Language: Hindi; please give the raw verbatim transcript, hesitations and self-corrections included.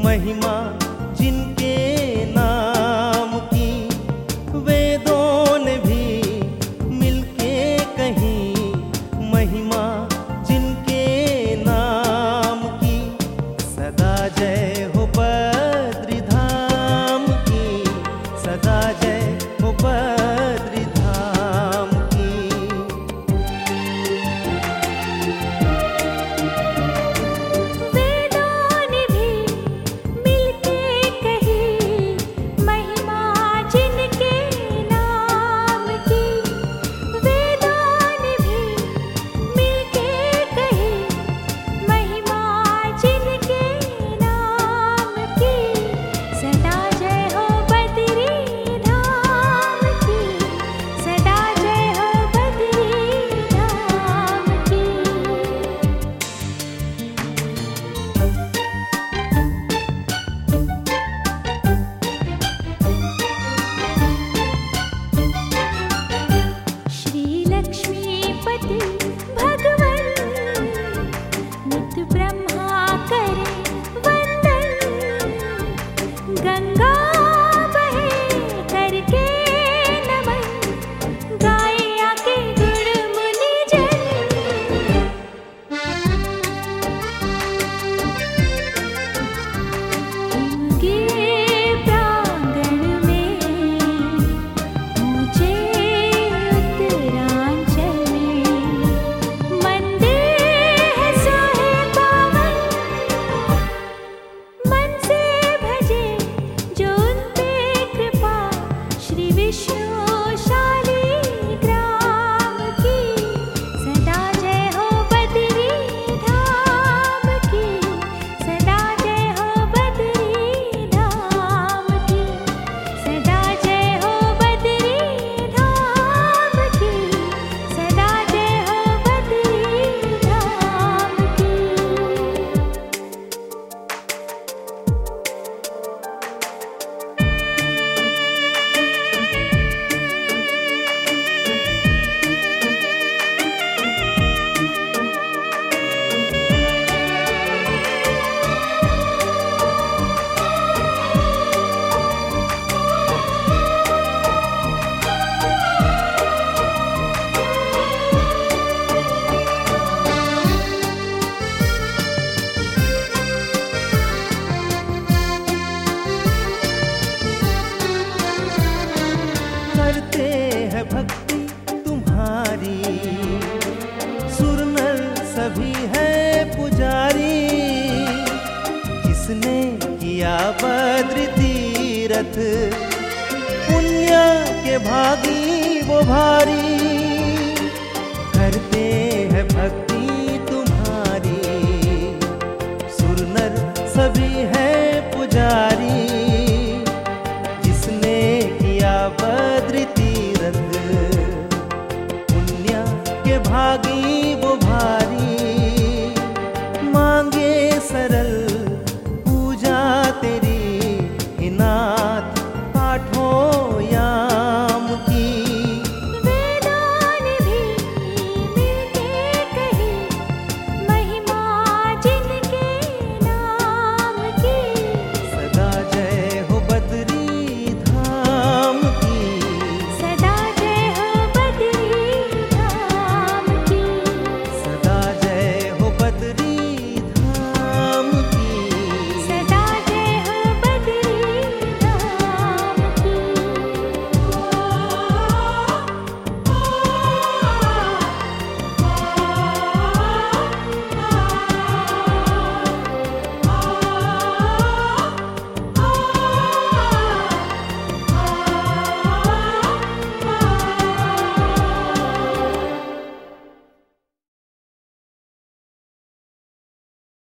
महिमा जिनके नाम की, वेदों ने भी मिलके कही महिमा जिनके नाम की। सदा जय हो बद्री धाम की, सदा जय हो बद्री धाम की। वेदों ने भी मिलके कही महिमा जिनके नाम की, वेदों ने भी मिलके कही महिमा जिनके नाम की। सदा जय हो बद्री धाम की, सदा जय हो बद्री धाम की। श्री लक्ष्मीपति भगवन नित ब्रह्मा करे वंदन, गंगा बहे करके नमन, गाए आके गुण मुनि जन। इनके प्रांगण में ऊंचे उत्तरांचल में मंदिर है सोहे पावन, मन से भजे जो उन पे कृपा, श्री विष्णु शालिग्राम की। सदा जय हो बद्री धाम की, सदा जय हो बद्री धाम की, सदा जय हो बद्री धाम की, सदा जय हो बद्री धाम की। करते हैं भक्ति तुम्हारी, सुर नर सभी है पुजारी। जिसने किया बद्री तीरथ, पुण्य के भागी वो भारी। करते हैं भक्ति तुम्हारी, सुर नर सभी है पुजारी।